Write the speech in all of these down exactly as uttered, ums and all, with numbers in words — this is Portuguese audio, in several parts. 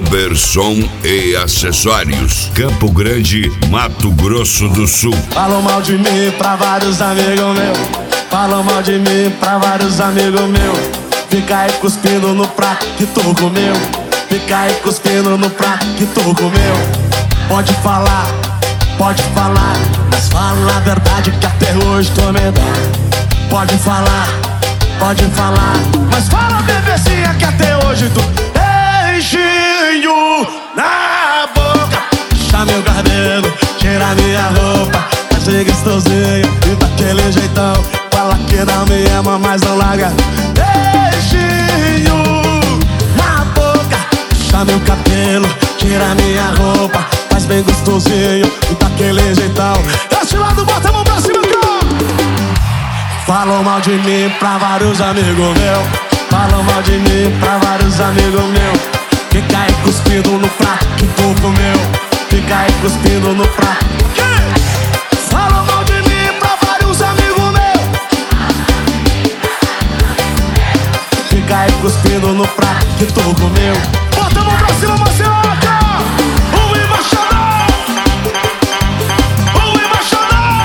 Glauber Som e Acessórios, Campo Grande, Mato Grosso do Sul. Falam mal de mim pra vários amigos meus. Falam mal de mim pra vários amigos meus. Fica aí cuspindo no prato que tu comeu. Fica aí cuspindo no prato que tu comeu. Pode falar, pode falar, mas fala a verdade que até hoje tô medando. Pode falar, pode falar, mas fala, bebezinha, que até hoje tu beijinho na boca. Puxa meu cabelo, tira minha roupa, faz ser gostosinho e daquele jeitão. Fala que não me ama, mas não larga. Beijinho na boca. Puxa meu cabelo, tira minha roupa, faz bem gostosinho e daquele jeitão. Desse lado, bota a mão pra cima, cara. Falam mal de mim pra vários amigos meus. Falam mal de mim pra vários amigos meus. Fica aí cuspindo no prato que tu comeu. Fica aí cuspindo no prato. Falam mal de mim pra vários amigos meus. Fica aí cuspindo no prato que tu comeu. Bota a mão pra cima, Marcelo. O embaixador, o embaixador.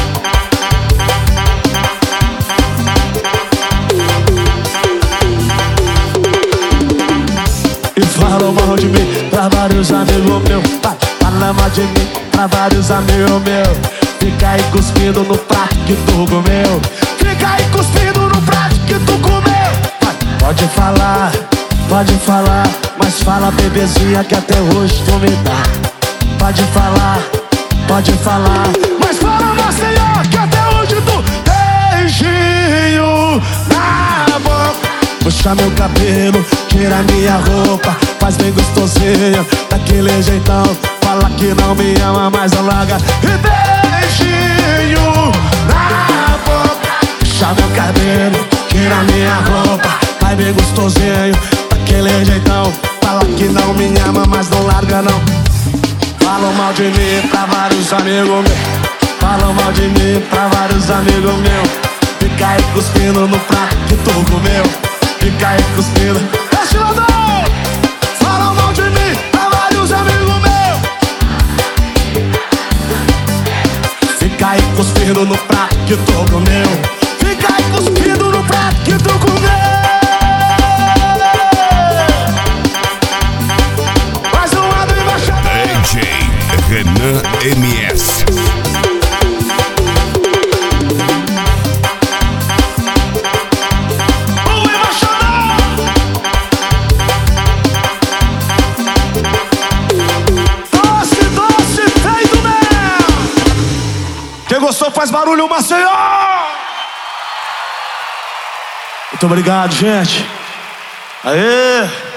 E falam mal de mim pra vários amigos meus. Fala mal de mim pra vários amigos meus. Fica aí cuspindo no prato que tu comeu. Fica aí cuspindo no prato que tu comeu. Pode falar, pode falar, mas fala, bebezinha, que até hoje tu me dá. Pode falar, pode falar, mas fala, Maceió, que até hoje tu beijinho na boca. Puxa meu cabelo, tira minha roupa, faz bem gostosinho, daquele jeitão. Fala que não me ama, mas não larga. E beijinho na boca. Puxa meu cabelo, tira minha roupa, faz bem gostosinho, daquele jeitão. Fala que não me ama, mas não larga não. Falam mal de mim pra vários amigos meus. Falam mal de mim pra vários amigos meus. Fica aí cuspindo no prato que tu comeu. Fica aí cuspindo. Desce ladrão! Falam mal de mim pra vários amigos meus. Fica aí cuspindo no prato que tu comeu. Fica aí cuspindo no prato que tu comeu. Mais um lado embaixador. D J Renan M S. Quem gostou faz barulho, Maceió! Muito obrigado, gente. Aê!